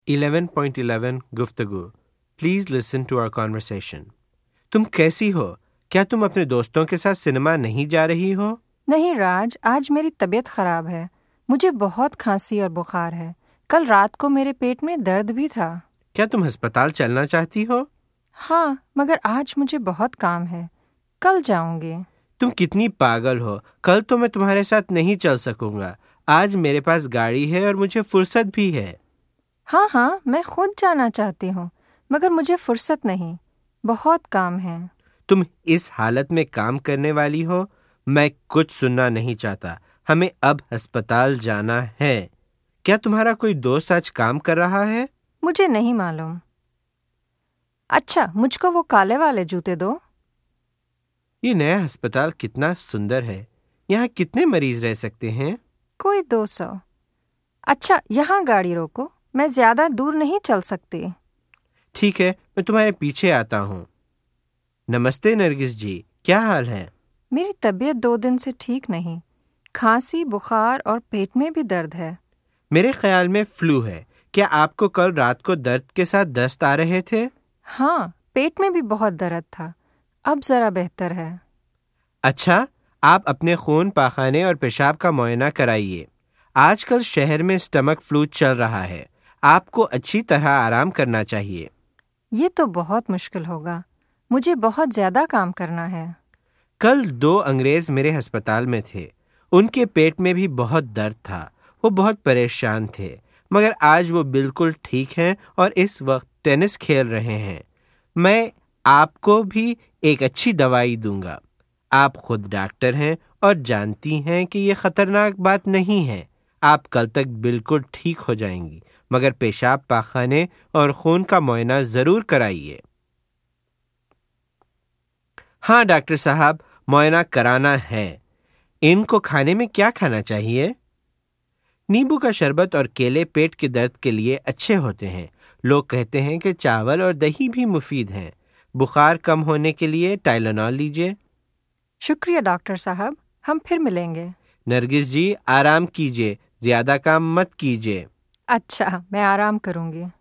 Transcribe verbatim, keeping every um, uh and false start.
Eleven point eleven गुफ्तगू। Please listen to our conversation. तुम कैसी हो? क्या तुम अपने दोस्तों के साथ सिनेमा नहीं जा रही हो? नहीं राज, आज मेरी तबीयत खराब है। मुझे बहुत खांसी और बुखार है। कल रात को मेरे पेट में दर्द भी था। क्या तुम अस्पताल चलना चाहती हो? हाँ, मगर आज मुझे बहुत काम है। कल जाऊंगी। तुम कितनी पागल हो। कल तो मैं तुम्हारे साथ नहीं चल सकूंगा। आज मेरे पास गाड़ी है और मुझे फुर्सत भी है। हाँ हाँ, मैं खुद जाना चाहती हूँ, मगर मुझे फुर्सत नहीं, बहुत काम है। तुम इस हालत में काम करने वाली हो? मैं कुछ सुनना नहीं चाहता। हमें अब अस्पताल जाना है। क्या तुम्हारा कोई दोस्त आज काम कर रहा है? मुझे नहीं मालूम। अच्छा, मुझको वो काले वाले जूते दो। ये नया अस्पताल कितना सुंदर है। यहाँ कितने मरीज रह सकते हैं? कोई दो सौ। अच्छा, यहाँ गाड़ी रोको, मैं ज्यादा दूर नहीं चल सकती। ठीक है, मैं तुम्हारे पीछे आता हूँ। नमस्ते नरगिस जी, क्या हाल है? मेरी तबीयत दो दिन से ठीक नहीं। खांसी, बुखार और पेट में भी दर्द है। मेरे ख्याल में फ्लू है। क्या आपको कल रात को दर्द के साथ दस्त आ रहे थे? हाँ, पेट में भी बहुत दर्द था। अब जरा बेहतर है। अच्छा, आप अपने खून, पाखाने और पेशाब का मुआयना कराइए। आजकल शहर में स्टमक फ्लू चल रहा है। आपको अच्छी तरह आराम करना चाहिए। ये तो बहुत मुश्किल होगा। मुझे बहुत ज्यादा काम करना है। कल दो अंग्रेज मेरे अस्पताल में थे। उनके पेट में भी बहुत दर्द था। वो बहुत परेशान थे, मगर आज वो बिल्कुल ठीक हैं और इस वक्त टेनिस खेल रहे हैं। मैं आपको भी एक अच्छी दवाई दूंगा। आप खुद डॉक्टर हैं और जानती हैं कि ये खतरनाक बात नहीं है। आप कल तक बिल्कुल ठीक हो जाएंगी, मगर पेशाब, पाखाने और खून का मुआयना जरूर कराइए। हाँ डॉक्टर साहब, मुआयना कराना है। इनको खाने में क्या खाना चाहिए? नींबू का शरबत और केले पेट के दर्द के लिए अच्छे होते हैं। लोग कहते हैं कि चावल और दही भी मुफीद हैं। बुखार कम होने के लिए टाइलेनॉल लीजिए। शुक्रिया डॉक्टर साहब, हम फिर मिलेंगे। नरगिस जी, आराम कीजिए, ज्यादा काम मत कीजिए। अच्छा, मैं आराम करूंगी।